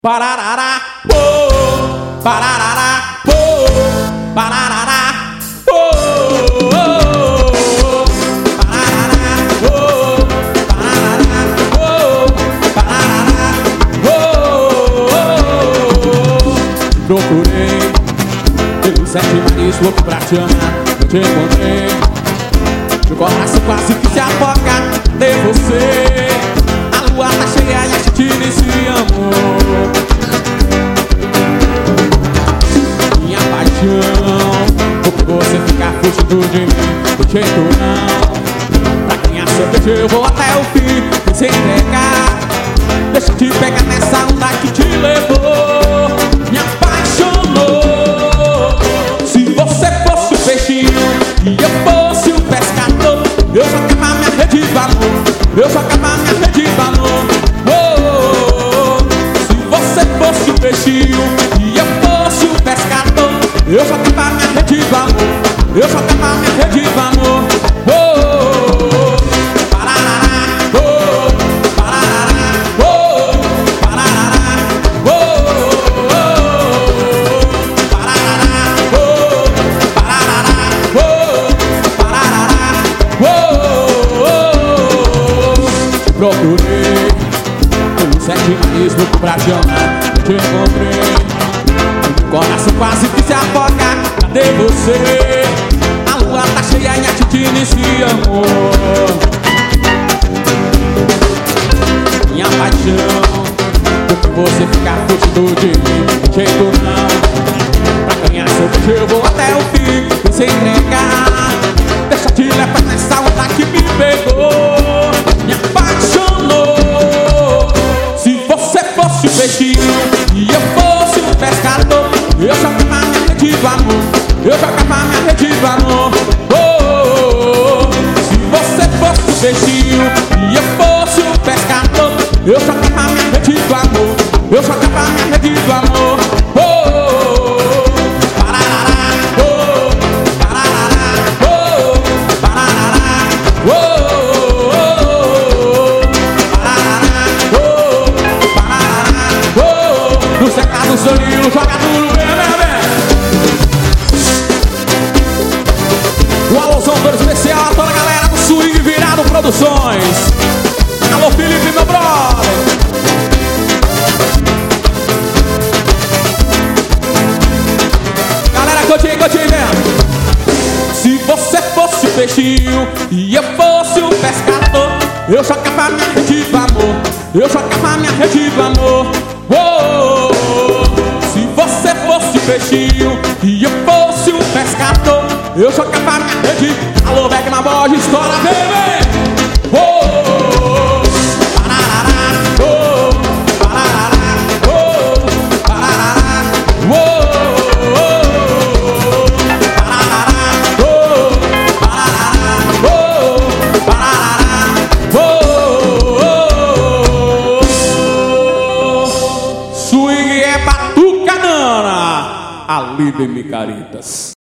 Pararará, oh, pararará, oh, pararará, oh, pararará, oh, pararará, oh, pararará, oh. Procurei pelos 7 mares louco pra te amar, eu te encontrei. Meu coração quase que se afoga, cadê você? A lua tá cheia e a gente nesse amor. Minha paixão, porque você fica fugindo de mim, do jeito não. Pra ganhar seu beijo eu vou até o fim, sem entregar. Deixa eu te pegar nessa onda que te levou. Me apaixonou. Se você fosse o peixinho e eu fosse o pescador, eu jogava minha rede de amor, eu jogava minha rede de amor. Se você fosse o peixinho e eu fosse o pescador, eu jogava minha rede de amor, eu jogava minha rede de amor. Pararará, oh, pararará, oh, pararará, oh, pararará, oh, pararará, oh, pararará, oh. Procurei pelos 7 mares louco pra te amar, eu te encontrei. Coração quase que se afoga, cadê você? A lua tá cheia e a gente nesse amor. Minha paixão, porque você fica fugindo de mim, de jeito não. Pra ganhar seu beijo eu vou até o fim, sem entregar. Deixa eu te levar nessa onda que me pegou. Me apaixonou. Se você fosse o peixinho e eu fosse o pescador, eu jogava minha rede do amor, eu jogava minha rede do amor. Se você fosse o peixinho e eu fosse o pescador, eu jogava minha rede do amor, eu jogava minha rede do amor. Pararará, oh, pararará, oh, pararará, oh, pararará, oh, pararará, oh. No secado solinho, joga duro, o alôzão todo especial a toda a galera do Swing Virado Produções. Alô Felipe, meu brother. Galera, continue mesmo. Se você fosse o peixinho e eu fosse o pescador, eu jogava minha rede do amor, eu jogava minha rede do amor. Se você fosse o peixinho e eu fosse o pescador, eu jogava minha rede. Alô, Beck na voz, estoura, baby. Pararará, oh, pararará, oh, pararará, oh, pararará, oh, pararará, oh, pararará, oh. Swing é batucanana, ali de Micaritas.